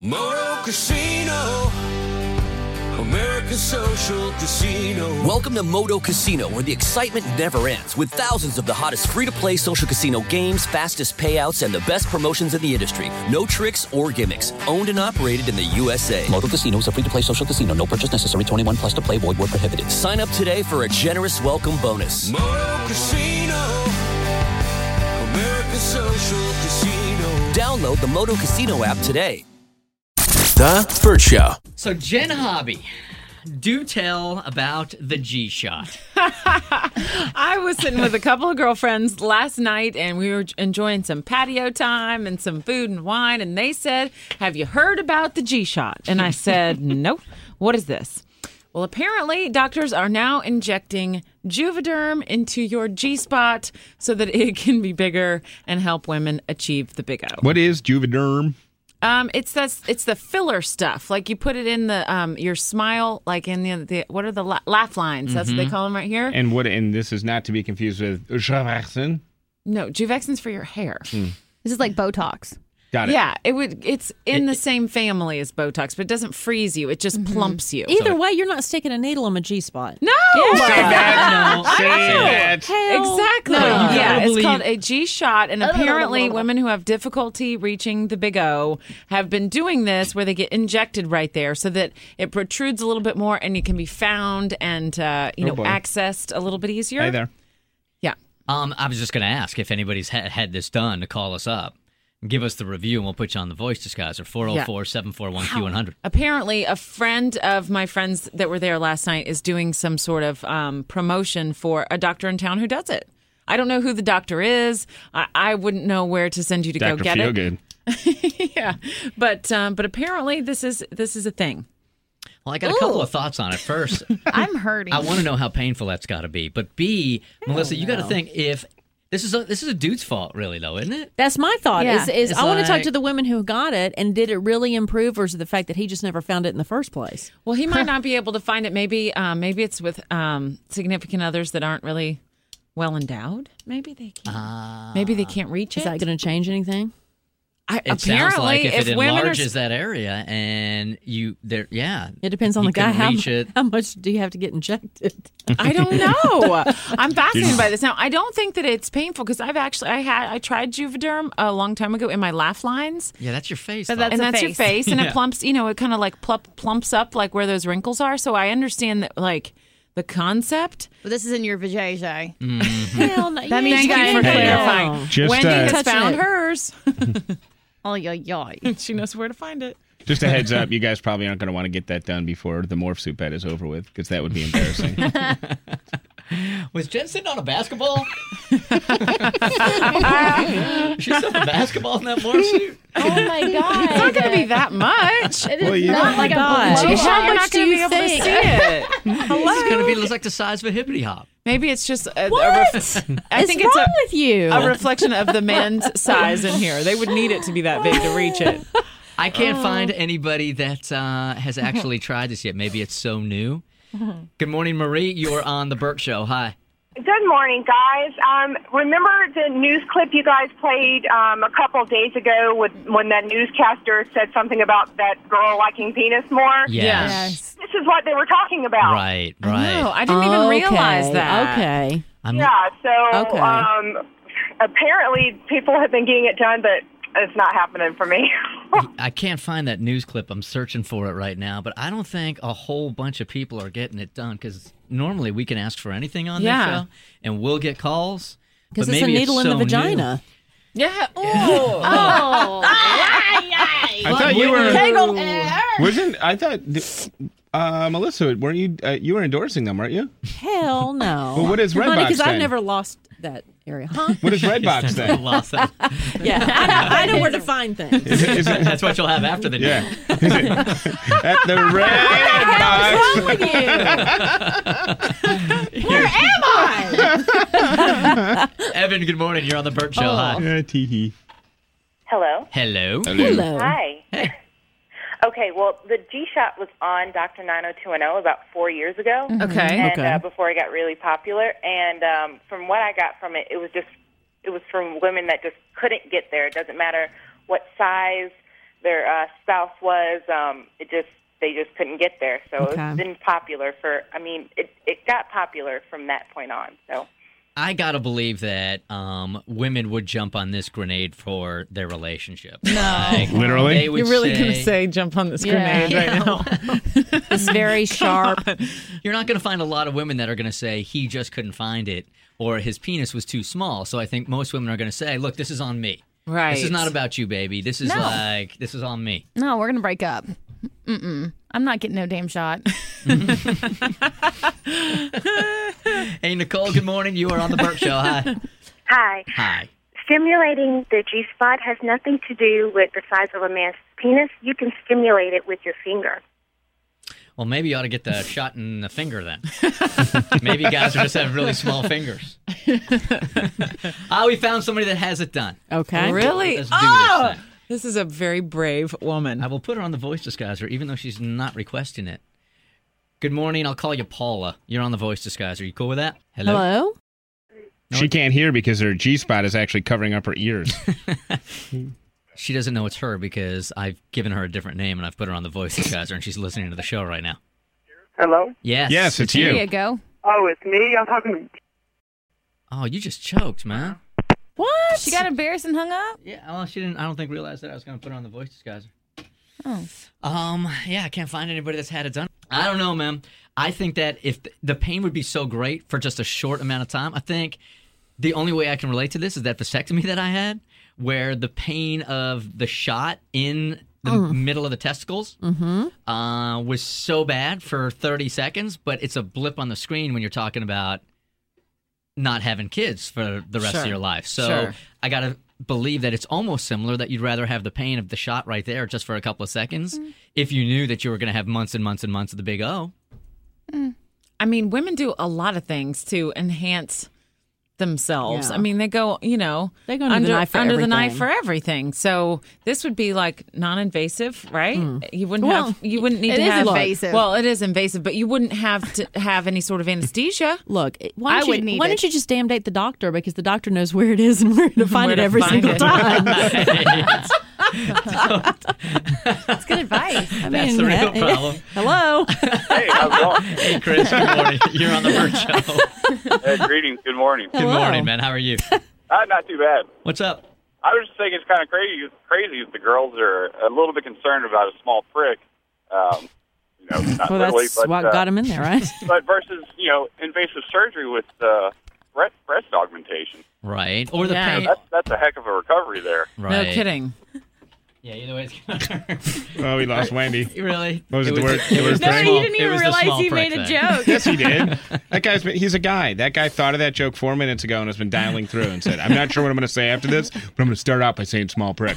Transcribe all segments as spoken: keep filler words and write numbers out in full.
Moto Casino, American Social Casino. Welcome to Moto Casino, where the excitement never ends, with thousands of the hottest free-to-play social casino games, fastest payouts, and the best promotions in the industry. No tricks or gimmicks. Owned and operated in the U S A. Moto Casino is a free-to-play social casino. No purchase necessary. twenty-one plus to play. Void where prohibited. Sign up today for a generous welcome bonus. Moto Casino, American Social Casino. Download the Moto Casino app today. The Burt Show. So, Jen Hobby, do tell about the G-Shot. I was sitting with a couple of girlfriends last night, and we were enjoying some patio time and some food and wine, and they said, have you heard about the G-Shot? And I said, nope. What is this? Well, apparently, doctors are now injecting Juvederm into your G-spot so that it can be bigger and help women achieve the big O. What is Juvederm? Um, it's the it's the filler stuff. Like you put it in the um your smile, like in the, the what are the la- laugh lines? That's Mm-hmm. what they call them right here. And what? And this is not to be confused with Juvexin. No, Juvexin's for your hair. This is like Botox. Got it. Yeah, it would. It's in the same family as Botox, but it doesn't freeze you. It just plumps you. Either way, you're not sticking a needle in my G-spot. No, Say that. No. Say that. exactly. No, yeah, you gotta it's believe- called a G shot, and apparently women who have difficulty reaching the big O have been doing this, where they get injected right there, so that it protrudes a little bit more, and it can be found and uh, you Oh, know boy. accessed a little bit easier. Hey there. Yeah. Um, I was just going to ask if anybody's ha- had this done to call us up. Give us the review, and we'll put you on the voice disguiser, four oh four, seven four one, Q one hundred. Apparently, a friend of my friends that were there last night is doing some sort of um, promotion for a doctor in town who does it. I don't know who the doctor is. I, I wouldn't know where to send you to Doctor go get it. Feelgood. Yeah, but um, but apparently this is this is a thing. Well, I got a couple of thoughts on it. First, I'm hurting. I want to know how painful that's got to be. But B, Melissa, you got to think if this is a this is a dude's fault, really, though, isn't it? That's my thought. Yeah. Is, is It's I want to talk like- to the women who got it, and did it really improve, or is it the fact that he just never found it in the first place? Well, he might not be able to find it. Maybe um, maybe it's with um, significant others that aren't really well endowed. Maybe they can't. Uh, maybe they can't reach Is it. that going to change anything? I, It apparently, sounds like if, it women are enlarges that area and you there, yeah, It depends on you the guy. can How, reach it. how much do you have to get injected? I don't know. I'm fascinated by this. Now, I don't think that it's painful because I've actually I had I tried Juvederm a long time ago in my laugh lines, Yeah, that's your face. But though. that's and a that's your face. face, and Yeah. it plumps. You know, it kind of like plump, plumps up like where those wrinkles are. So I understand that, like the concept. But this is in your vajayjay. Hell no. That means Thank you you guys for know. clarifying. Just, Wendy uh, has Touching found it. hers. Oh, yeah, yeah. She knows where to find it. Just a heads up, you guys probably aren't going to want to get that done before the morph suit bet is over with, because that would be embarrassing. Was Jen sitting on a basketball? She's on a basketball in that morph suit. Oh, my God. It's not going to be that much. It is Well, you- not Oh, like my a God. balloon. Gee, How you're much not do going to be you able to think? see it. It's going to be looks like the size of a hippity hop. Maybe it's just a, a What? ref- I What's think it's wrong a, with you? a reflection of the men's size in here. They would need it to be that big to reach it. I can't find anybody that uh, has actually tried this yet. Maybe it's so new. Good morning, Marie. You're on the Burt Show. Hi. Good morning, guys. Um, remember the news clip you guys played um, a couple days ago with, when that newscaster said something about that girl liking penis more? Yes. This is what they were talking about. Right, right. No, I didn't even Okay, realize that. Okay. I'm, Yeah, so Okay. um, apparently people have been getting it done, but it's not happening for me. I can't find that news clip. I'm searching for it right now, but I don't think a whole bunch of people are getting it done because normally we can ask for anything on Yeah. this show and we'll get calls. Because but it's a maybe needle in so the vagina. Yeah. Ooh. Oh. I thought you were. Kegel. Wasn't I thought uh, Melissa? Weren't you? Uh, you were endorsing them, weren't you? Hell no. Well, what is Redbox Honey, because I've then? never lost that area. Huh? What is Redbox I then? lost that. Yeah. I know, I know where to find things. Is it, is it, That's what you'll have after the yeah. news. Is it at the Redbox? What's wrong with you? Where am I? Evan, good morning. You're on the Burt Show. Hi. Yeah, tee-hee. Hello. Hello. Hello. Hi. Hey. Okay, well, the G-Shot was on Doctor nine oh two one oh about four years ago. Okay. And Okay. uh, before it got really popular. And um, from what I got from it, it was just, it was from women that just couldn't get there. It doesn't matter what size their uh, spouse was. Um, it just they just couldn't get there. So Okay. it's been popular for. I mean, it it got popular from that point on. So. I gotta believe that um, women would jump on this grenade for their relationship. No. Like, Literally? they would You're really say, going to say jump on this Yeah. grenade right now. It's very sharp. You're not gonna find a lot of women that are gonna say he just couldn't find it or his penis was too small. So I think most women are gonna say, "Look, this is on me. Right. This is not about you, baby. This is No. like this is on me." No, we're gonna break up. Mm-mm. I'm not getting no damn shot. Hey, Nicole. Good morning. You are on the Burt Show. Hi. Hi. Hi. Stimulating the G-spot has nothing to do with the size of a man's penis. You can stimulate it with your finger. Well, maybe you ought to get the shot in the finger then. Maybe guys are just have really small fingers. Ah, we found somebody that has it done. Okay. Really? Let's do oh! this thing. This is a very brave woman. I will put her on the voice disguiser, even though she's not requesting it. Good morning. I'll call you Paula. You're on the voice disguiser. You cool with that? Hello? She can't hear because her G-spot is actually covering up her ears. She doesn't know it's her because I've given her a different name and I've put her on the voice disguiser and she's listening to the show right now. Hello? Yes. Yes, it's you. There you go. Oh, it's me? I'm talking to... Oh, you just choked, man. What? She got embarrassed and hung up? Yeah, well, she didn't, I don't think, realize that I was going to put her on the voice disguiser. Oh. Um, yeah, I can't find anybody that's had it done. I don't know, man. I think that if th- the pain would be so great for just a short amount of time, I think the only way I can relate to this is that vasectomy that I had, where the pain of the shot in the Mm. middle of the testicles Mm-hmm. uh, was so bad for thirty seconds, but it's a blip on the screen when you're talking about not having kids for the rest Sure. of your life. So Sure. I got to believe that it's almost similar, that you'd rather have the pain of the shot right there just for a couple of seconds if you knew that you were going to have months and months and months of the big O. I mean, women do a lot of things to enhance themselves. Yeah. I mean, they go, you know, They go under the knife for under the everything. knife for everything. So this would be like non-invasive, right? You wouldn't Well, have, you wouldn't need it to is have. invasive. Well, it is invasive, but you wouldn't have to have any sort of anesthesia. Look, why I don't, would you, need why it. don't you just damn date the doctor, because the doctor knows where it is and where to find Where it to every find single it. time. That's good advice. I That's mean, the real he- problem. Hello. Hey, how's it going? Hey, Chris, good morning. You're on the Burt Show. Hey, greetings. Good morning. Good morning, man. How are you? Uh, not too bad. What's up? I was just thinking it's kind of crazy. Crazy if the girls are a little bit concerned about a small prick. Um, you know, not Well, literally, that's but, what uh, got him in there, right? but versus, you know, invasive surgery with uh, breast, breast augmentation. Right. Or the Yeah. pain. That's that's a heck of a recovery there. Right. No kidding. Yeah, either way it's going to hurt. Oh, we lost Wendy. Really? What was it, the was word- the- the word was the prick? small- No, you didn't it even was the realize small you prick made a thing. joke. Yes, he did. That guy's been, he's a guy. That guy thought of that joke four minutes ago and has been dialing through and said, I'm not sure what I'm going to say after this, but I'm going to start out by saying small prick.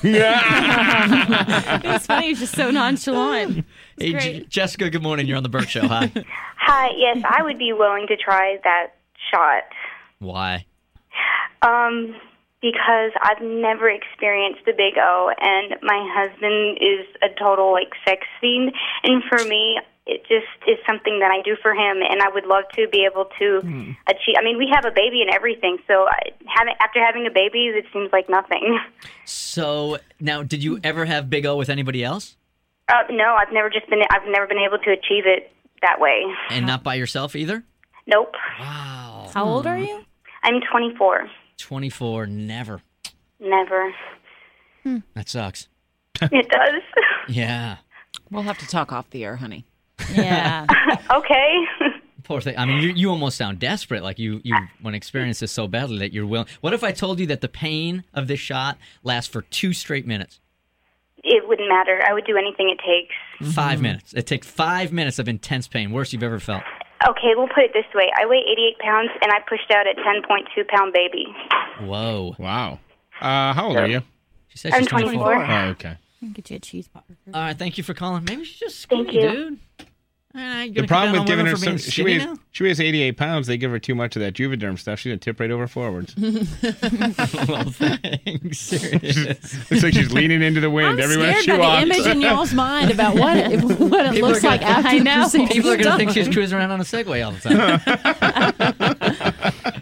It's funny. He's just so nonchalant. It's Hey, great. J- Jessica, good morning. You're on the Burt Show. Hi. Hi, yes, I would be willing to try that shot. Why? Um, because I've never experienced the big O, and my husband is a total, like, sex fiend. And for me, it just is something that I do for him, and I would love to be able to Hmm. achieve. I mean, we have a baby and everything, so I, having, after having a baby, it seems like nothing. So, now, did you ever have Big O with anybody else? Uh, no, I've never just been. I've never been able to achieve it that way. And not by yourself either? Nope. Wow. How old are you? I'm twenty-four. twenty-four, never. Never. That sucks. It does. Yeah. We'll have to talk off the air, honey. Yeah. Okay. Poor thing. I mean, you, you almost sound desperate. Like you, you want to experience this so badly that you're willing. What if I told you that the pain of this shot lasts for two straight minutes? It wouldn't matter. I would do anything it takes. Five minutes. It takes five minutes of intense pain. Worst you've ever felt. Okay, we'll put it this way. I weigh eighty-eight pounds, and I pushed out a ten point two pound baby. Whoa. Wow. Uh, how old are you? She said I'm she's twenty-four. twenty-four. Oh, okay. Get you a cheese popper. All right, thank you for calling. Maybe she's just Thank skinny, you. dude. All right, you The gonna problem come with down giving on her women for being some, she skinny weighs now? she weighs eighty-eight pounds. They give her too much of that Juvederm stuff. She's gonna tip right over forwards. Well, thanks. It's like she's leaning into the wind I'm everywhere scared she by walks. the image in y'all's mind about what it, what it People looks are like gonna- after I the know. procedure's People are going to think done. she's cruising around on a Segway all the time.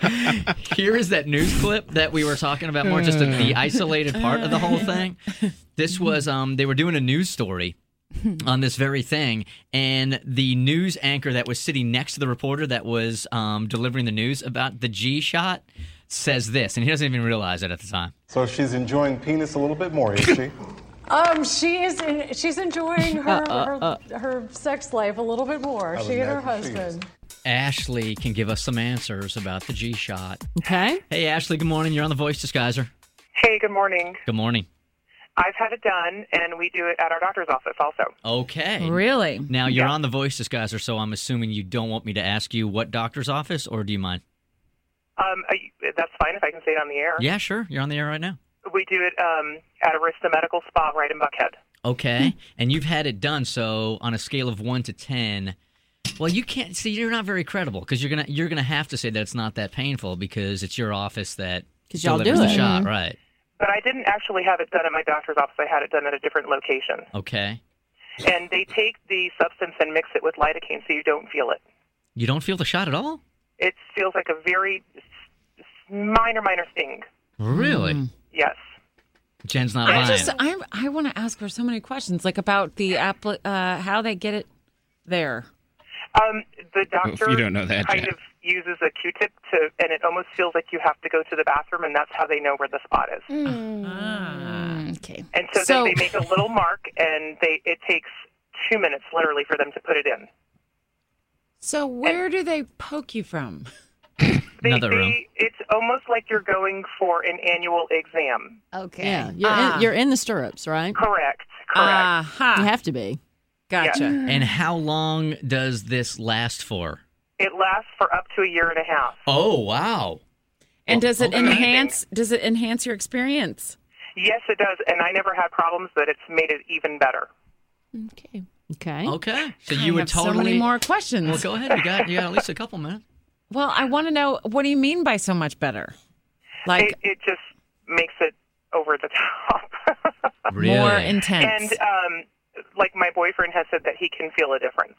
Here is that news clip that we were talking about more, just the, the isolated part of the whole thing. This was, um, they were doing a news story on this very thing, and the news anchor that was sitting next to the reporter that was um, delivering the news about the G-shot says this, and he doesn't even realize it at the time. So she's enjoying penis a little bit more, is she? Um, she is. In, she's enjoying her Uh, uh, her, her sex life a little bit more. I She would and her imagine she husband. Ashley can give us some answers about the G-shot. Okay. Hey, Ashley, good morning. You're on the Voice Disguiser. Hey, good morning. Good morning. I've had it done, and we do it at our doctor's office also. Okay. Really? Now, you're on the Voice Disguiser, so I'm assuming you don't want me to ask you what doctor's office, or do you mind? Um, uh, that's fine if I can say it on the air. Yeah, sure. You're on the air right now. We do it um, at Arista Medical Spa right in Buckhead. Okay. And you've had it done, so on a scale of one to ten, well, you can't see. You're not very credible because you're gonna you're gonna have to say that it's not that painful because it's your office that 'Cause y'all delivers do the it. shot, Mhm. right? But I didn't actually have it done at my doctor's office. I had it done at a different location. Okay. And they take the substance and mix it with lidocaine so you don't feel it. You don't feel the shot at all? It feels like a very s- minor, minor sting. Really? Yes. Jen's not I lying. just I I want to ask her so many questions, like about the app, uh, how they get it there. Um, the doctor you don't know that, kind Jen. of uses a Q-tip to, and it almost feels like you have to go to the bathroom, and that's how they know where the spot is. Mm, okay. And so, So- then they make a little mark, and they it takes two minutes literally for them to put it in. So where do they poke you from? They, Another room. they, it's almost like you're going for an annual exam. Okay. Yeah, you're, Ah. in, you're in the stirrups, right? Correct. Correct. Aha. You have to be. Gotcha. And how long does this last for? It lasts for up to a year and a half. Oh, wow. And does it Okay. enhance? Does it enhance your experience? Yes, it does, and I never had problems, but it's made it even better. Okay. Okay. Okay. So I you would have totally. so many more questions. Well, go ahead. You got you got at least a couple minutes. Well, I want to know, what do you mean by so much better? Like It, it just makes it over the top. Really? more intense. And um, like my boyfriend has said that he can feel a difference.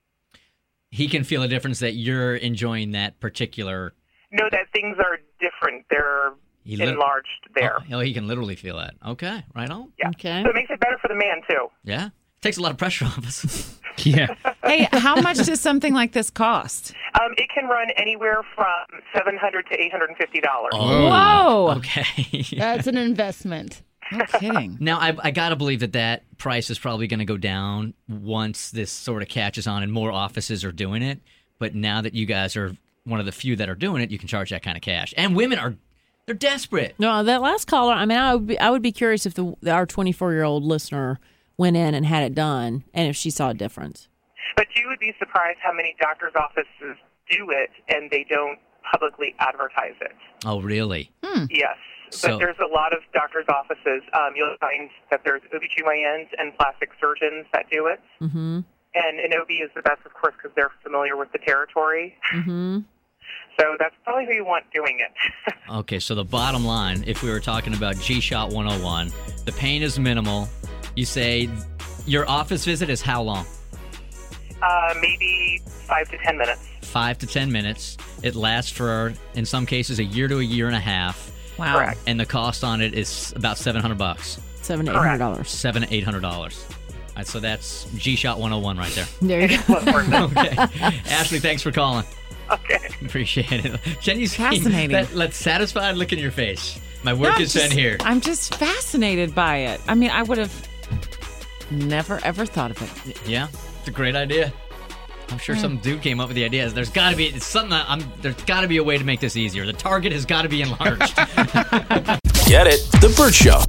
He can feel a difference that you're enjoying that particular. No, that things are different. They're He lit- enlarged there. Oh, oh, he can literally feel that. Okay, right on. Yeah. Okay. So it makes it better for the man too. Yeah, takes a lot of pressure off us. Yeah. Hey, how much does something like this cost? Um, it can run anywhere from seven hundred to eight hundred and fifty dollars. Whoa. Okay. That's an investment. No kidding. Now, I, I got to believe that that price is probably going to go down once this sort of catches on and more offices are doing it. But now that you guys are one of the few that are doing it, you can charge that kind of cash. And women are, they're desperate. No, that last caller. I mean, I would be, I would be curious if the our twenty-four year old listener went in and had it done, and if she saw a difference. But you would be surprised how many doctors' offices do it and they don't publicly advertise it. Oh, really? Yes. So- But there's a lot of doctors' offices. Um, you'll find that there's O B G Y Ns and plastic surgeons that do it. Mm-hmm. And an O B is the best, of course, because they're familiar with the territory. Mm-hmm. So that's probably who you want doing it. Okay, so the bottom line, if we were talking about G-Shot one oh one, the pain is minimal. You say your office visit is how long? uh, maybe five to ten minutes. Five to ten minutes. It lasts for, in some cases, a year to a year and a half. Wow. Correct. And the cost on it is about seven hundred bucks. Seven to eight hundred dollars. Seven to eight hundred dollars. All right, so that's G-Shot one oh one right there. There you go. Okay. Ashley, thanks for calling. Okay. Appreciate it. Jen, you see Fascinating. that, that satisfied look in your face. My work No, I'm is done just- here. I'm just fascinated by it. I mean, I would have never, ever thought of it. Yeah, it's a great idea. I'm sure some dude came up with the idea. There's got to be it's something. That I'm, there's got to be a way to make this easier. The target has got to be enlarged. Get it? The Burt Show.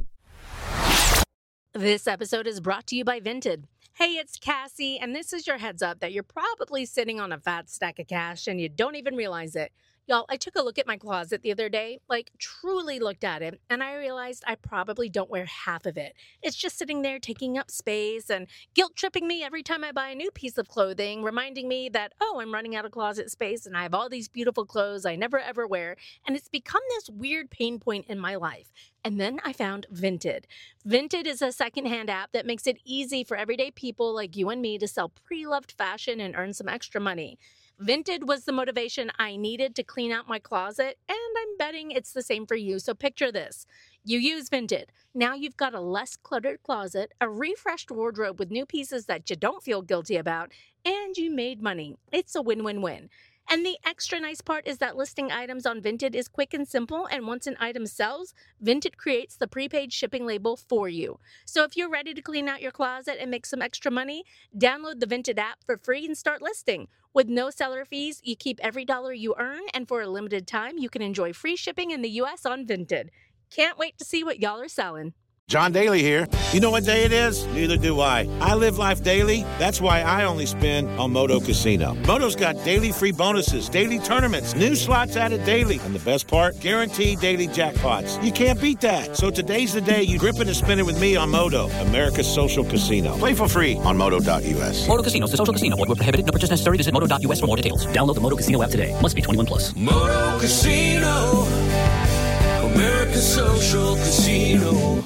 This episode is brought to you by Vinted. Hey, it's Cassie, and this is your heads up that you're probably sitting on a fat stack of cash and you don't even realize it. Y'all, I took a look at my closet the other day, like truly looked at it, and I realized I probably don't wear half of it. It's just sitting there taking up space and guilt-tripping me every time I buy a new piece of clothing, reminding me that, oh, I'm running out of closet space and I have all these beautiful clothes I never ever wear, and it's become this weird pain point in my life. And then I found Vinted. Vinted is a secondhand app that makes it easy for everyday people like you and me to sell pre-loved fashion and earn some extra money. Vinted was the motivation I needed to clean out my closet, and I'm betting it's the same for you. So picture this. You use Vinted. Now you've got a less cluttered closet, a refreshed wardrobe with new pieces that you don't feel guilty about, and you made money. It's a win-win-win. And the extra nice part is that listing items on Vinted is quick and simple, and once an item sells, Vinted creates the prepaid shipping label for you. So if you're ready to clean out your closet and make some extra money, download the Vinted app for free and start listing. With no seller fees, you keep every dollar you earn, and for a limited time, you can enjoy free shipping in the U S on Vinted. Can't wait to see what y'all are selling. John Daly here. You know what day it is? Neither do I. I live life daily. That's why I only spin on Moto Casino. Moto's got daily free bonuses, daily tournaments, new slots added daily. And the best part? Guaranteed daily jackpots. You can't beat that. So today's the day you grip it and spin it with me on Moto, America's social casino. Play for free on moto dot u s. Moto Casino is a social casino. Void where prohibited. No purchase necessary. Visit moto dot u s for more details. Download the Moto Casino app today. Must be twenty-one plus. Moto Casino, America's social casino.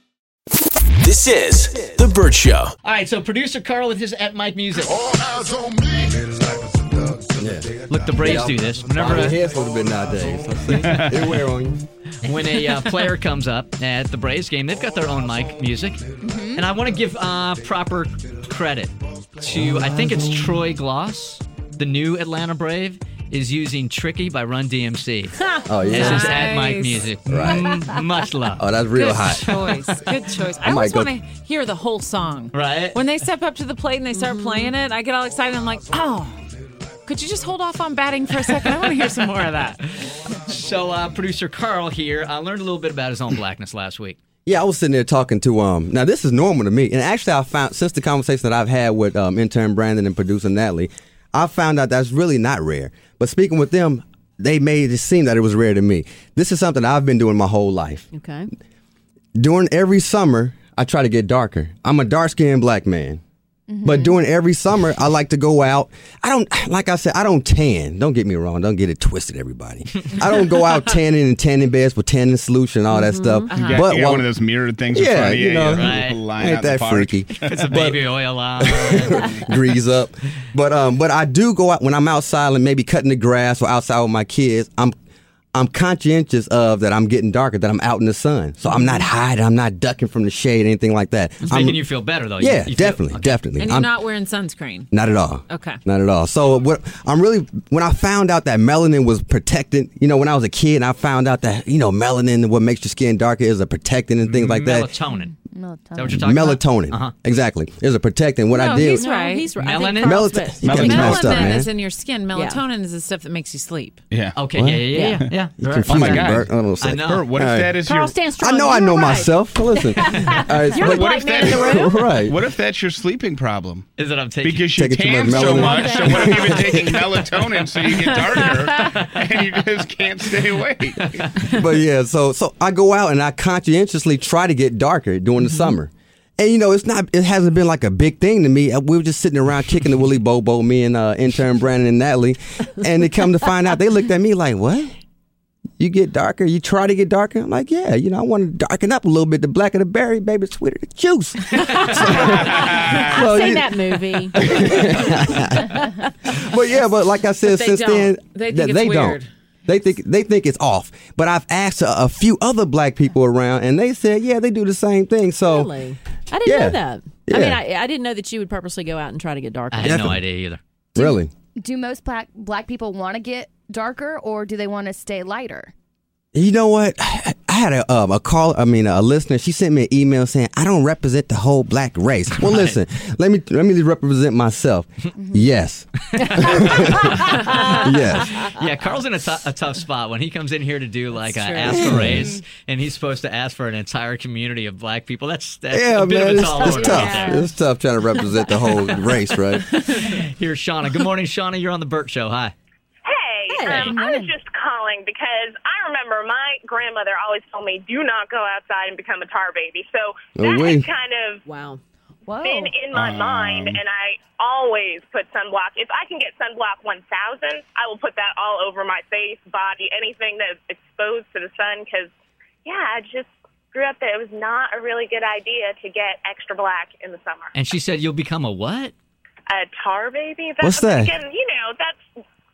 This is The Burt Show. All right, so producer Carl with his at Mike Music. All eyes on me. Yeah. Look, the Braves do this. Whenever my head's supposed to be nowadays. So see, they wear on you. When a uh, player comes up at the Braves game, they've got their own mic music. Mm-hmm. And I want to give uh, proper credit to, I think it's Troy Gloss, the new Atlanta Brave, is using Tricky by Run D M C. Oh, yeah. This Nice. is at Mike Music. Right. Mm, much love. Oh, that's real Good hot. choice. Good choice. I, I always might want go- to hear the whole song. Right. When they step up to the plate and they start playing it, I get all excited. I'm like, oh, could you just hold off on batting for a second? I want to hear some more of that. So, uh, producer Carl here uh, learned a little bit about his own blackness last week. Yeah, I was sitting there talking to um. Now this is normal to me, and actually I found since the conversation that I've had with um intern Brandon and producer Natalie, I found out that's really not rare. But speaking with them, they made it seem that it was rare to me. This is something I've been doing my whole life. Okay. During every summer, I try to get darker. I'm a dark-skinned black man. Mm-hmm. But during every summer, I like to go out. I don't, like I said, I don't tan. Don't get me wrong. Don't get it twisted, everybody. I don't go out tanning and tanning beds with tanning solution and all that stuff. You got, But you got while- one of those mirrored things in Yeah, front of you. you know, you Right. line ain't out in the that park. freaky. Put some baby oil on. grease up. But um, but I do go out when I'm outside and maybe cutting the grass or outside with my kids. I'm I'm conscientious of that I'm getting darker, that I'm out in the sun. So I'm not hiding, I'm not ducking from the shade, anything like that. It's I'm, making you feel better, though. You- Yeah, you feel- definitely, okay. definitely. And you're I'm, not wearing sunscreen. not at all. Okay. Not at all. So what I'm really, when I found out that melanin was protected, you know, when I was a kid and I found out that, you know, melanin, what makes your skin darker is a protectant and things like that. Melatonin. Melatonin. Is that what you're talking Melatonin. about? Uh-huh. Exactly. It's a protectant. What no, I did he's No, right. he's right. Melanin? I think Carl's Melat- bit- You got me messed up, Melanin man. is in your skin. Melatonin is the stuff that makes you sleep. Yeah. Okay, What? yeah, yeah, yeah, yeah. yeah. You Right. confused my me, God. Bert. Hold on a second. know. Bert, what if All right. that is Carl, your... stand strong. I know I You're know right. myself. Listen. All right, You're but- the black if man in the that- room. right. What if that's your sleeping problem? Is that I'm taking? Because you Taking too tan much so melanin. much, so what if you've been taking melatonin so you get darker and you just can't stay awake? But yeah, so so I go out and I conscientiously try to get darker during the summer. And you know, it's not it hasn't been like a big thing to me. We were just sitting around kicking the Willy Bobo, me and uh, intern Brandon and Natalie, and they come to find out they looked at me like, "What? You get darker? You try to get darker?" I'm like, "Yeah, you know, I want to darken up a little bit. The blacker the berry, baby, the sweeter the juice." so, I've so seen you- that movie. But yeah, but like I said, But they since don't. then, They think th- it's they weird. don't. They think they think it's off. But I've asked a, a few other black people around, and they said, yeah, they do the same thing. So Really? I didn't Yeah. know that. I Yeah. mean, I, I didn't know that you would purposely go out and try to get darker. I had no Definitely. idea either. really, Do most black black people want to get darker, or do they want to stay lighter? you know what? I had a um, a call. I mean, a listener. She sent me an email saying I don't represent the whole black race. Well, listen, let me let me represent myself. Yes, yes. Yeah, Carl's in a, tou- a tough spot when he comes in here to do like a That's true. ask a race, and he's supposed to ask for an entire community of black people. That's, that's Yeah, a bit man, of a it's, tall it's order tough. right there. It's tough trying to represent the whole race, right? Here's Shauna. Good morning, Shauna. You're on the Burt Show. Hi. Hey, Hey. um, I was just calling because I remember my grandmother always told me, do not go outside and become a tar baby. So Oh, that wait. has kind of Wow. Whoa. been in my Um. mind, and I always put sunblock. If I can get sunblock one thousand, I will put that all over my face, body, anything that is exposed to the sun because, yeah, I just grew up that it was not a really good idea to get extra black in the summer. And she said you'll become a what? A tar baby? That's, What's that? Again, you know, that's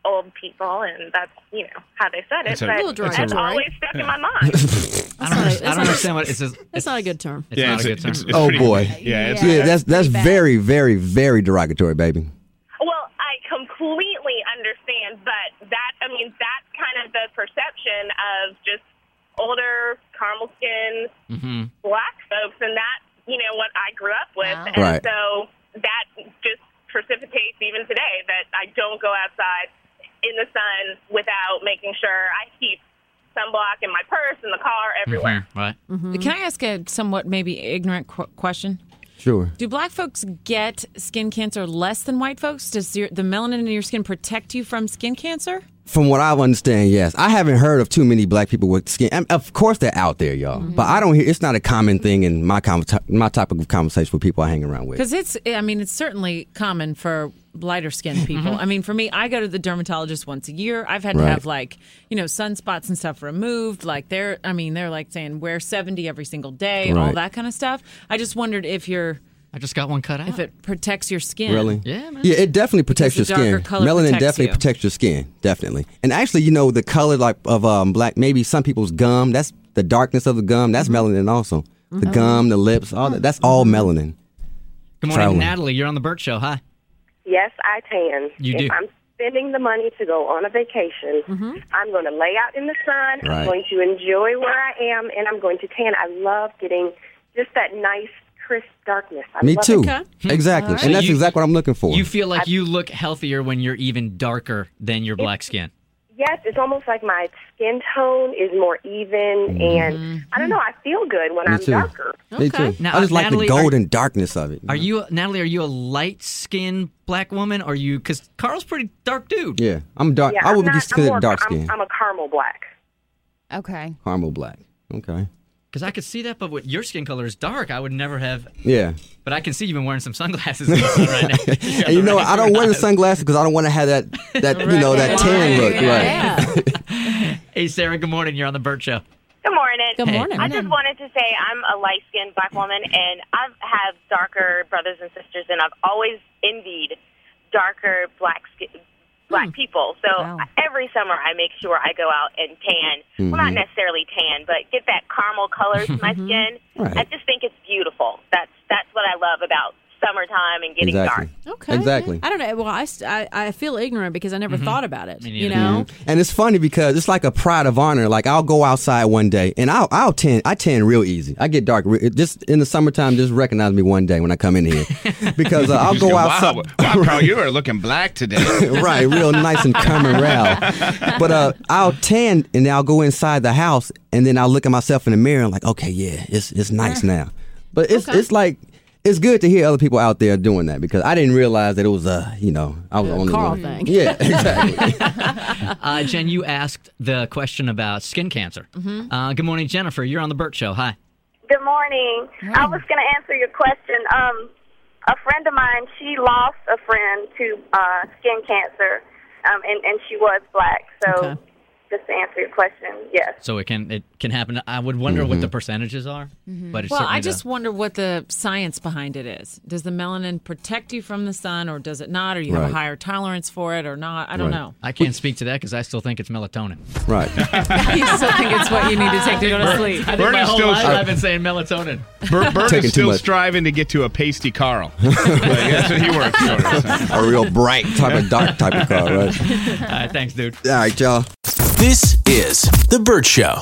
old people, and that's, you know, how they said it. That's a- but little that's derogatory. always stuck in my mind. I don't, I don't understand what it's. It's, That's not a good term. it's not a good term. oh boy. Yeah, it's- yeah. That's that's very, very, very derogatory, baby. Well, I completely understand, but that, I mean, that's kind of the perception of just older, caramel skinned Mm-hmm. black folks, and that's, you know, what I grew up with. Wow. And Right. so that just precipitates even today that I don't go outside in the sun without making sure I keep sunblock in my purse, in the car, everywhere. Right. Can I ask a somewhat maybe ignorant qu- question? Sure. Do black folks get skin cancer less than white folks? Does your, the melanin in your skin protect you from skin cancer? From what I understand, yes. I haven't heard of too many black people with skin. I mean, of course, they're out there, y'all. But I don't hear. It's not a common thing in my con- my type of conversation with people I hang around with. Because it's, I mean, it's certainly common for lighter skinned people. I mean, for me, I go to the dermatologist once a year. I've had to Right. have like, you know, sunspots and stuff removed. Like they're, I mean, they're like saying wear seventy every single day and all Right. that kind of stuff. I just wondered if you're, I just got one cut out. if it protects your skin. Really? Yeah, man. Yeah, it definitely protects your Because the skin. darker color Melanin protects definitely you. protects your skin, definitely. And actually, you know, the color like of um, black, maybe some people's gum. That's the darkness of the gum. That's melanin also. The Mhm. gum, the lips, all that. That's all melanin. Good morning, Traveling. Natalie. You're on the Burt Show. Hi. Yes, I tan. You if do. I'm spending the money to go on a vacation, I'm going to lay out in the sun. Right. I'm going to enjoy where I am, and I'm going to tan. I love getting just that nice, crisp darkness. I Me love too. It. Exactly. So And that's you- exactly what I'm looking for. You feel like you look healthier when you're even darker than your black skin. Yes, it's almost like my skin tone is more even, and I don't know. I feel good when Me I'm too. darker. Me too. Now, I just like Natalie, the are- golden darkness of it. Are you, Natalie, are you a light-skinned black woman? Or are you, because Carl's pretty dark dude. Yeah, I'm dark. Yeah, I would I'm be not- I'm considered more- dark I'm- skin. I'm a caramel black. Okay. Caramel black. Okay. Because I could see that, but with your skin color is dark, I would never have. Yeah. But I can see you've been wearing some sunglasses in the sun right now. And you know, what? I don't wear the sunglasses because I don't want to have that, that you know, that tan look. Right. Hey, Sarah, good morning. You're on the Burt Show. Good morning. Good Hey. morning. I just wanted to say I'm a light-skinned black woman, and I have darker brothers and sisters, and I've always envied darker black skin, black people. So every summer I make sure I go out and tan. Well, not Mhm. necessarily tan, but get that caramel color to my skin. Right. I just think it's beautiful. That's that's what I love about summertime and getting Exactly. dark. Okay. Exactly. I don't know. Well, I, st- I, I feel ignorant because I never Mhm. thought about it. Me You know? Mhm. And it's funny because it's like a pride of honor. Like I'll go outside one day and I'll I'll tan I tan real easy. I get dark re- just in the summertime. Just recognize me one day when I come in here because uh, I'll Just go go, outside. Wow, wow, Carl, you are looking black today. Right, real nice and caramel. But uh, I'll tan and then I'll go inside the house and then I'll look at myself in the mirror and like, okay, yeah, it's it's nice now. But it's it's like. It's good to hear other people out there doing that because I didn't realize that it was a, you know, I was the only Carl one. thing. Yeah, exactly. Uh, Jen, you asked the question about skin cancer. Mhm. Uh, good morning, Jennifer. You're on the Burt Show. Hi. Good morning. I was going to answer your question. Um, a friend of mine, she lost a friend to uh, skin cancer, um, and, and she was black. So just to answer your question, yes. So it can it can happen. I would wonder what the percentages are, but it's Well, certainly I the- just wonder what the science behind it is. Does the melanin protect you from the sun, or does it not? Or you have Right. a higher tolerance for it, or not? I don't know. I can't speak to that because I still think it's melatonin. Right. You still think it's what you need to take to go to sleep? I think Bert my is whole still- life I've been saying melatonin. Bert, Bert Taking is too still much. striving to get to a pasty Carl. Like, that's what he works towards. A real bright type of dark type of car, right? All right, thanks, dude. All right, y'all. This is The Burt Show.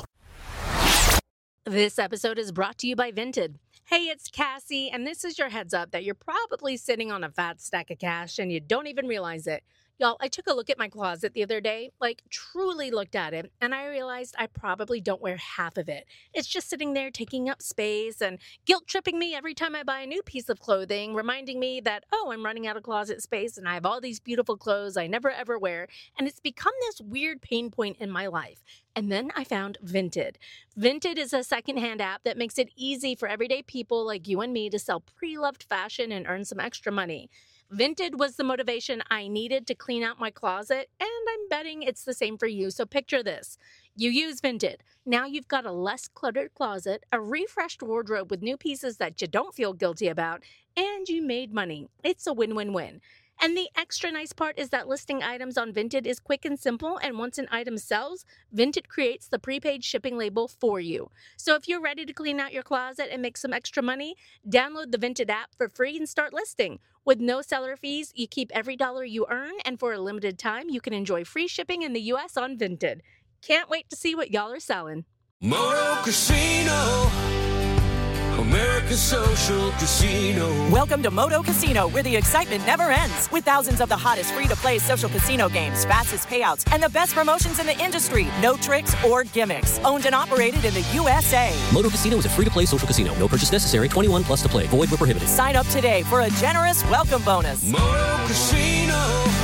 This episode is brought to you by Vinted. Hey, it's Cassie, and this is your heads up that you're probably sitting on a fat stack of cash and you don't even realize it. Y'all, I took a look at my closet the other day, like truly looked at it, and I realized I probably don't wear half of it. It's just sitting there taking up space and guilt-tripping me every time I buy a new piece of clothing, reminding me that, oh, I'm running out of closet space and I have all these beautiful clothes I never ever wear, and it's become this weird pain point in my life. And then I found Vinted. Vinted is a secondhand app that makes it easy for everyday people like you and me to sell pre-loved fashion and earn some extra money. Vinted was the motivation I needed to clean out my closet, and I'm betting it's the same for you. So picture this. You use Vinted. Now you've got a less cluttered closet, a refreshed wardrobe with new pieces that you don't feel guilty about, and you made money. It's a win-win-win. And the extra nice part is that listing items on Vinted is quick and simple, and once an item sells, Vinted creates the prepaid shipping label for you. So if you're ready to clean out your closet and make some extra money, download the Vinted app for free and start listing. With no seller fees, you keep every dollar you earn, and for a limited time, you can enjoy free shipping in the U S on Vinted. Can't wait to see what y'all are selling. Moto Casino, America's social casino. Welcome to Moto Casino, where the excitement never ends. With thousands of the hottest free-to-play social casino games, fastest payouts, and the best promotions in the industry. No tricks or gimmicks. Owned and operated in the U S A. Moto Casino is a free-to-play social casino. No purchase necessary. twenty-one plus to play. Void where prohibited. Sign up today for a generous welcome bonus. Moto Casino,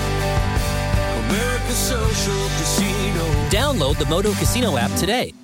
America's social casino. Download the Moto Casino app today.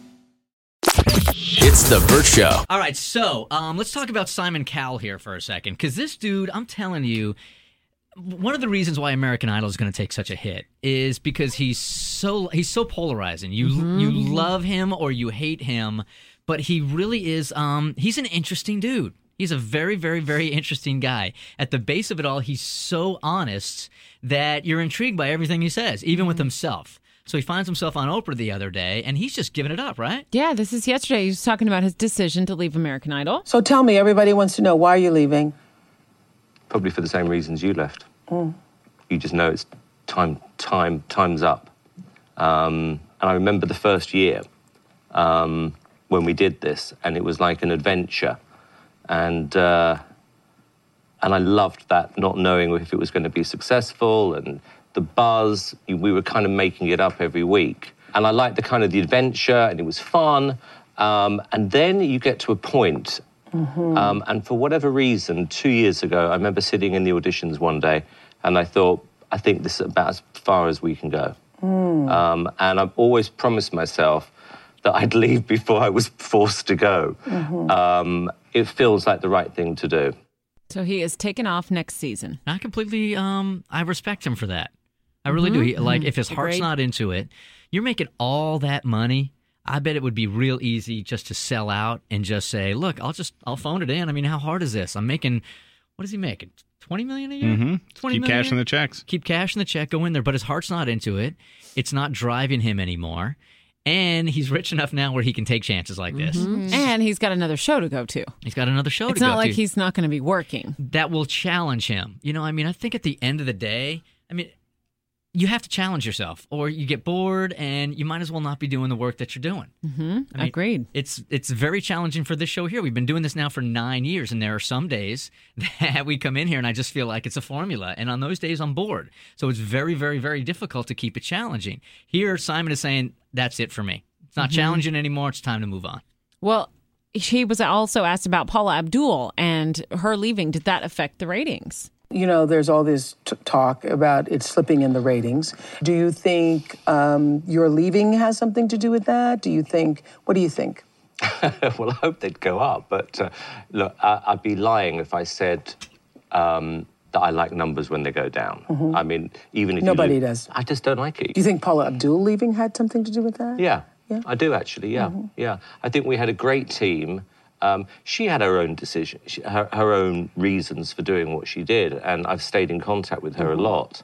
It's The Burt Show. All right, so um, let's talk about Simon Cowell here for a second, because this dude, I'm telling you, one of the reasons why American Idol is going to take such a hit is because he's so he's so polarizing. You Mm-hmm. you love him or you hate him, but he really is. Um, he's an interesting dude. He's a very, very, very interesting guy. At the base of it all, he's so honest that you're intrigued by everything he says, even with himself. So he finds himself on Oprah the other day, and he's just giving it up, right? Yeah, this is yesterday. He was talking about his decision to leave American Idol. So tell me, everybody wants to know, why are you leaving? Probably for the same reasons you left. Mm. You just know it's time, time, time's up. Um, and I remember the first year um, when we did this, and it was like an adventure. And uh, and I loved that, not knowing if it was going to be successful, and the buzz. We were kind of making it up every week. And I liked the kind of the adventure, and it was fun. Um, and then you get to a point, Mm-hmm. um, and for whatever reason, two years ago, I remember sitting in the auditions one day, and I thought, I think this is about as far as we can go. Mm. Um, and I've always promised myself that I'd leave before I was forced to go. Mhm. Um, it feels like the right thing to do. So he is taking off next season. I completely, um, I respect him for that. I really do. He, like, if his heart's Agreed. not into it, you're making all that money. I bet it would be real easy just to sell out and just say, look, I'll just, I'll phone it in. I mean, how hard is this? I'm making, what is he making? twenty million a year? Mm-hmm. twenty Keep million a cashing year? the checks. Keep cashing the check, go in there. But his heart's not into it. It's not driving him anymore. And he's rich enough now where he can take chances like this. Mhm. And he's got another show to go to. He's got another show It's to go not like to. he's not going to be working. That will challenge him. You know, I mean, I think at the end of the day, I mean, you have to challenge yourself, or you get bored, and you might as well not be doing the work that you're doing. Mm-hmm. I mean, Agreed. It's it's very challenging for this show here. We've been doing this now for nine years, and there are some days that we come in here and I just feel like it's a formula, and on those days I'm bored. So it's very, very, very difficult to keep it challenging. Here, Simon is saying, that's it for me. It's not Mhm. challenging anymore. It's time to move on. Well, he was also asked about Paula Abdul and her leaving. Did that affect the ratings? You know, there's all this t- talk about it slipping in the ratings. Do you think um, your leaving has something to do with that? Do you think, what do you think? Well, I hope they'd go up, but uh, look, I, I'd be lying if I said um, that I like numbers when they go down. Mhm. I mean, even if Nobody you lo- does. I just don't like it. Do you think Paula Abdul leaving had something to do with that? Yeah, Yeah? I do actually. Yeah, Mhm. yeah. I think we had a great team. Um, she had her own decision, she, her, her own reasons for doing what she did, and I've stayed in contact with her a lot.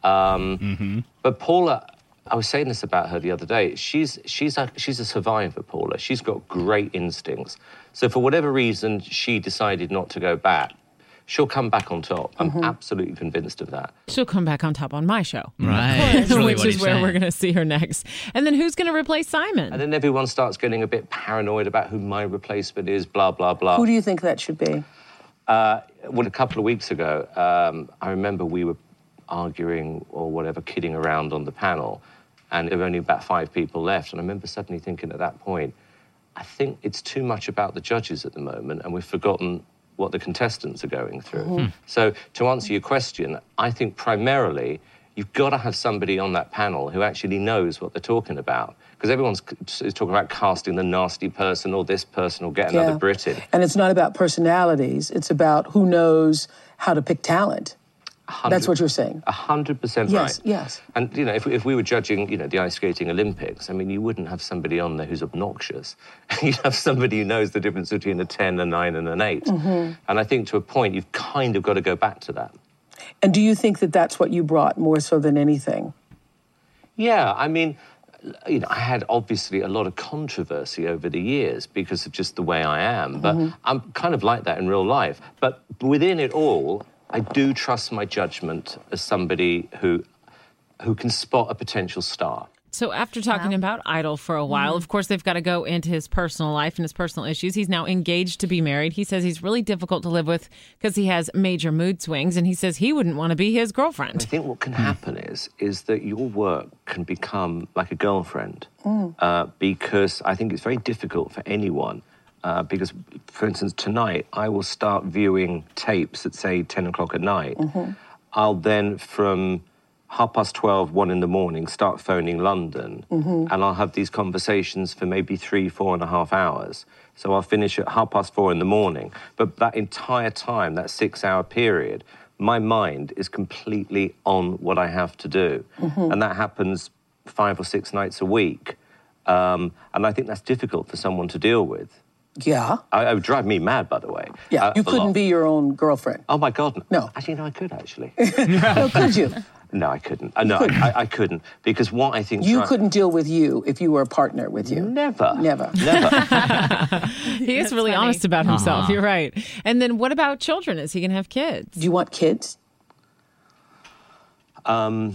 Um, But Paula, I was saying this about her the other day. She's she's a, she's a survivor, Paula. She's got great instincts. So for whatever reason, she decided not to go back. She'll come back on top. I'm Mhm. absolutely convinced of that. She'll come back on top on my show. Right. That's really Which what is he's where saying. we're going to see her next. And then who's going to replace Simon? And then everyone starts getting a bit paranoid about who my replacement is, blah, blah, blah. Who do you think that should be? Uh, well, a couple of weeks ago, um, I remember we were arguing or whatever, kidding around on the panel, and there were only about five people left. And I remember suddenly thinking at that point, I think it's too much about the judges at the moment, and we've forgotten what the contestants are going through. Mhm. So to answer your question, I think primarily you've got to have somebody on that panel who actually knows what they're talking about. Because everyone's c- is talking about casting the nasty person, or this person will get another Yeah. Brit in. And it's not about personalities. It's about who knows how to pick talent. That's what you're saying. A hundred percent Yes, right. yes. And, you know, if, if we were judging, you know, the ice skating Olympics, I mean, you wouldn't have somebody on there who's obnoxious. You'd have somebody who knows the difference between a ten, a nine, and an eight. Mhm. And I think to a point, you've kind of got to go back to that. And do you think that that's what you brought more so than anything? Yeah, I mean, you know, I had obviously a lot of controversy over the years because of just the way I am, but Mhm. I'm kind of like that in real life. But within it all, I do trust my judgment as somebody who who can spot a potential star. So after talking about Idol for a while, Mhm. of course, they've got to go into his personal life and his personal issues. He's now engaged to be married. He says he's really difficult to live with because he has major mood swings, and he says he wouldn't want to be his girlfriend. I think what can happen is is that your work can become like a girlfriend, Mm. uh, because I think it's very difficult for anyone. Uh, because, for instance, tonight I will start viewing tapes at say ten o'clock at night. Mhm. I'll then from half past twelve, one in the morning, start phoning London, Mhm. and I'll have these conversations for maybe three, four and a half hours. So I'll finish at half past four in the morning. But that entire time, that six-hour period, my mind is completely on what I have to do. Mhm. And that happens five or six nights a week. Um, and I think that's difficult for someone to deal with. Yeah. I, it would drive me mad, by the way. Yeah, Uh, you a couldn't lot. be your own girlfriend. Oh, my God. No. Actually, no, I could, actually. No, could you? No, I couldn't. Uh, no, couldn't. I, I, I couldn't. Because what I think... You dri- couldn't deal with you if you were a partner with you. Never. Never. He is really honest about himself. Uh-huh. You're right. And then what about children? Is he going to have kids? Do you want kids? Um,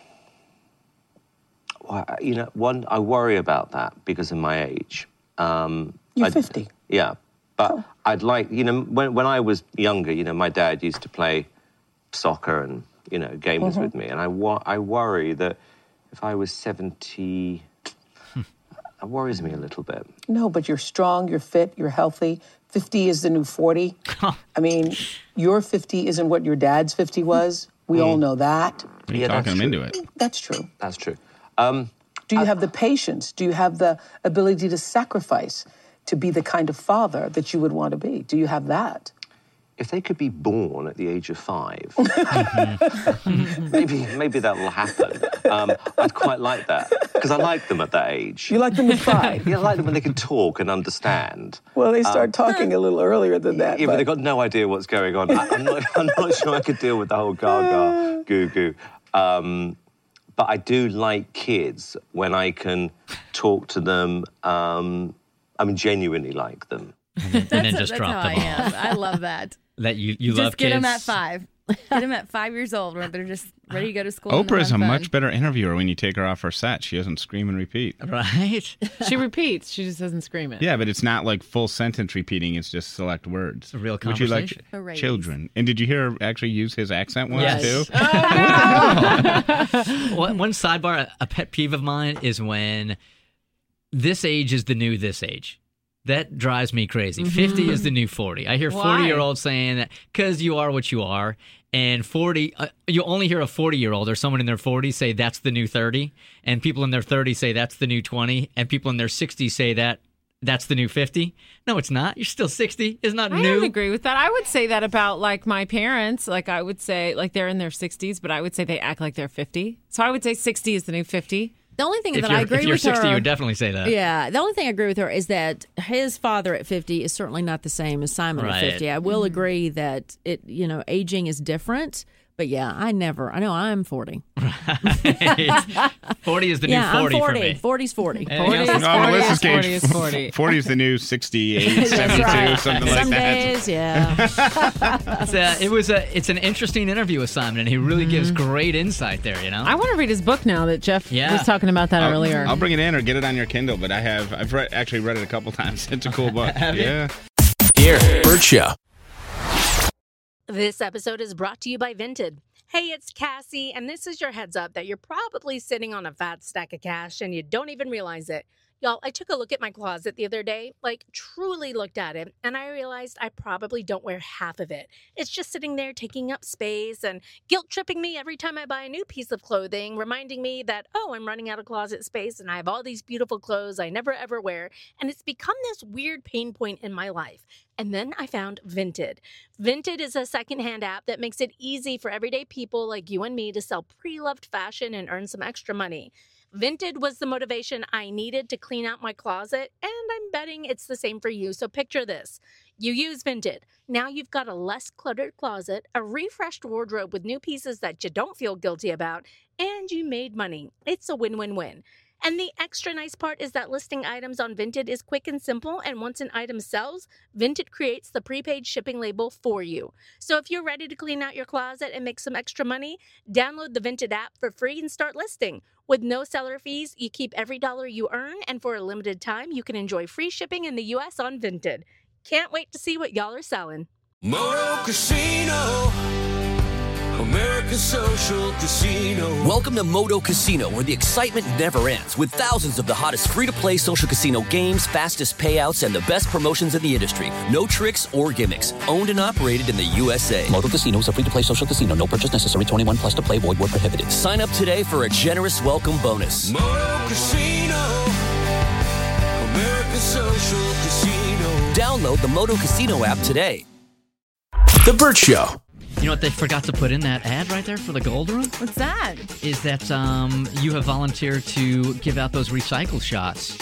well, you know, one, I worry about that because of my age. Um, You're I'd- fifty. Yeah, but I'd like, you know, when, when I was younger, you know, my dad used to play soccer and, you know, games Mhm. with me. And I, wo- I worry that if I was seventy, that worries me a little bit. No, but you're strong, you're fit, you're healthy. fifty is the new forty. I mean, your fifty isn't what your dad's fifty was. We all know that. What are you talking him into it? That's true. That's true. Um, Do you have the patience? Do you have the ability to sacrifice to be the kind of father that you would want to be? Do you have that? If they could be born at the age of five, maybe maybe that will happen. Um, I'd quite like that because I like them at that age. You like them at five? Yeah, I like them when they can talk and understand. Well, they start Um, talking a little earlier than that. Yeah, but but- they've got no idea what's going on. I, I'm, not, I'm not sure I could deal with the whole gaga, goo goo. Um, but I do like kids when I can talk to them. Um, I mean, genuinely like them. And then just That's drop how them I am. off. I love that. That you, you just love get kids. them at five. Get them at five years old when they're just ready to go to school. and Oprah is a have fun. much better interviewer when you take her off her set. She doesn't scream and repeat. Right? She repeats. She just doesn't scream it. Yeah, but it's not like full sentence repeating. It's just select words. It's a real Would you like conversation. Hooray. children? And did you hear her actually use his accent once Yes. too? one, one sidebar, a pet peeve of mine is when this age is the new this age. That drives me crazy. fifty is the new forty. I hear Why? forty-year-olds saying that because you are what you are. And forty, uh, you only hear a forty-year-old or someone in their forties say that's the new thirty. And people in their thirties say that's the new twenty. And people in their sixties say that that's the new fifty. No, it's not. You're still sixty. It's not I new. don't agree with that. I would say that about like my parents. Like I would say like they're in their sixties, but I would say they act like they're fifty. So I would say sixty is the new fifty. The only thing If that you're, I agree if you're with sixty, her, you would definitely say that. Yeah, the only thing I agree with her is that his father at fifty is certainly not the same as Simon Right. at fifty. I will agree that it, you know, aging is different. But yeah, I never. I know I'm forty. forty is the yeah, new forty, I'm forty. for me. forty's forty. Anything else? No, Melissa's forty cage. is forty. forty is the new sixty-eight, That's seventy-two, right. something Some like that. days, yeah. It's, uh, it was a. It's an interesting interview with Simon, and he really gives great insight there. You know. I want to read his book now that Jeff Yeah. was talking about that I'll, earlier. I'll bring it in or get it on your Kindle, but I have I've read, actually read it a couple times. It's a cool book. Have you? Yeah. Here, Bert Show. This episode is brought to you by Vinted. Hey, it's Cassie, and this is your heads up that you're probably sitting on a fat stack of cash and you don't even realize it. Y'all, I took a look at my closet the other day, like truly looked at it, and I realized I probably don't wear half of it. It's just sitting there taking up space and guilt-tripping me every time I buy a new piece of clothing, reminding me that, oh, I'm running out of closet space and I have all these beautiful clothes I never ever wear, and it's become this weird pain point in my life. And then I found Vinted. Vinted is a secondhand app that makes it easy for everyday people like you and me to sell pre-loved fashion and earn some extra money. Vinted was the motivation I needed to clean out my closet, and I'm betting it's the same for you. So picture this. You use Vinted. Now you've got a less cluttered closet, a refreshed wardrobe with new pieces that you don't feel guilty about, and you made money. It's a win-win-win. And the extra nice part is that listing items on Vinted is quick and simple, and once an item sells, Vinted creates the prepaid shipping label for you. So if you're ready to clean out your closet and make some extra money, download the Vinted app for free and start listing. With no seller fees, you keep every dollar you earn, and for a limited time, you can enjoy free shipping in the U S on Vinted. Can't wait to see what y'all are selling. Moto Casino, America's social casino. Welcome to Moto Casino, where the excitement never ends, with thousands of the hottest free-to-play social casino games, fastest payouts, and the best promotions in the industry. No tricks or gimmicks. Owned and operated in the U S A. Moto Casino is a free-to-play social casino. No purchase necessary. twenty-one plus to play. Void where prohibited. Sign up today for a generous welcome bonus. Moto Casino, America's social casino. Download the Moto Casino app today. The Burt Show. You know what they forgot to put in that ad right there for the Gold Room? What's that? Is that um, you have volunteered to give out those recycle shots.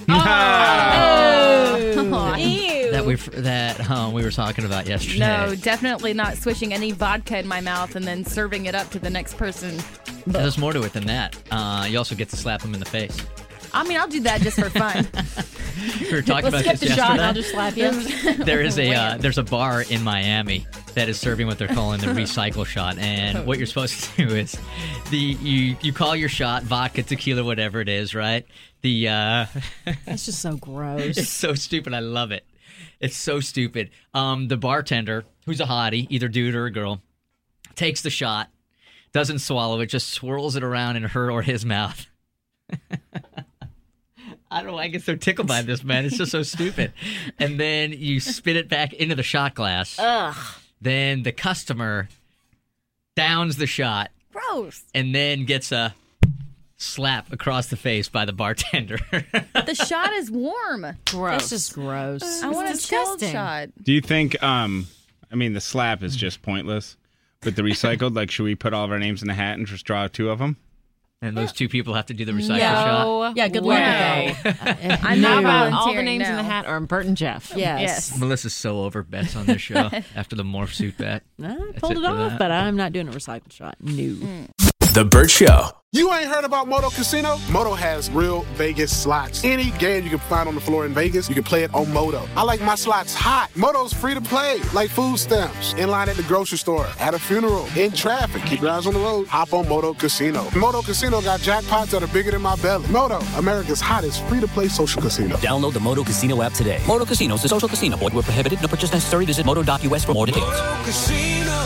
Oh. Ew. That we that um, we were talking about yesterday. No, definitely not swishing any vodka in my mouth and then serving it up to the next person. There's more to it than that. Uh, you also get to slap them in the face. I mean, I'll do that just for fun. We were talking Let's about skip this the shot yesterday. and I'll just slap you. There is a uh, there's a bar in Miami that is serving what they're calling the recycle shot, and what you're supposed to do is the you you call your shot vodka, tequila, whatever it is, right? The uh, It's just so gross. It's so stupid. I love it. It's so stupid. Um, the bartender, who's a hottie, either dude or a girl, takes the shot, doesn't swallow it, just swirls it around in her or his mouth. I don't know. I get so tickled by this, man. It's just so stupid. And then you spit it back into the shot glass. Ugh. Then the customer downs the shot. Gross. And then gets a slap across the face by the bartender. The shot is warm. Gross. It's just gross. I want a chilled disgusting. shot. Do you think, um, I mean, the slap is just pointless, but the recycled, like, should we put all of our names in a hat and just draw two of them? And those two people have to do the recycle No. shot. Yeah, good luck with that. I'm not about all the volunteering, names in the no. hat are Bert and Jeff. Yes. Yes. Melissa's so over bets on this show after the morph suit bet. I That's pulled it it for off, that. but I'm not doing a recycle shot. No. The Burt Show. You ain't heard about Moto Casino? Moto has real Vegas slots. Any game you can find on the floor in Vegas, you can play it on Moto. I like my slots hot. Moto's free to play, like food stamps, in line at the grocery store, at a funeral, in traffic. Keep your eyes on the road. Hop on Moto Casino. Moto Casino got jackpots that are bigger than my belly. Moto, America's hottest free-to-play social casino. Download the Moto Casino app today. Moto Casino is a social casino. Void where prohibited. No purchase necessary. Visit moto dot U S for more details. Moto Casino,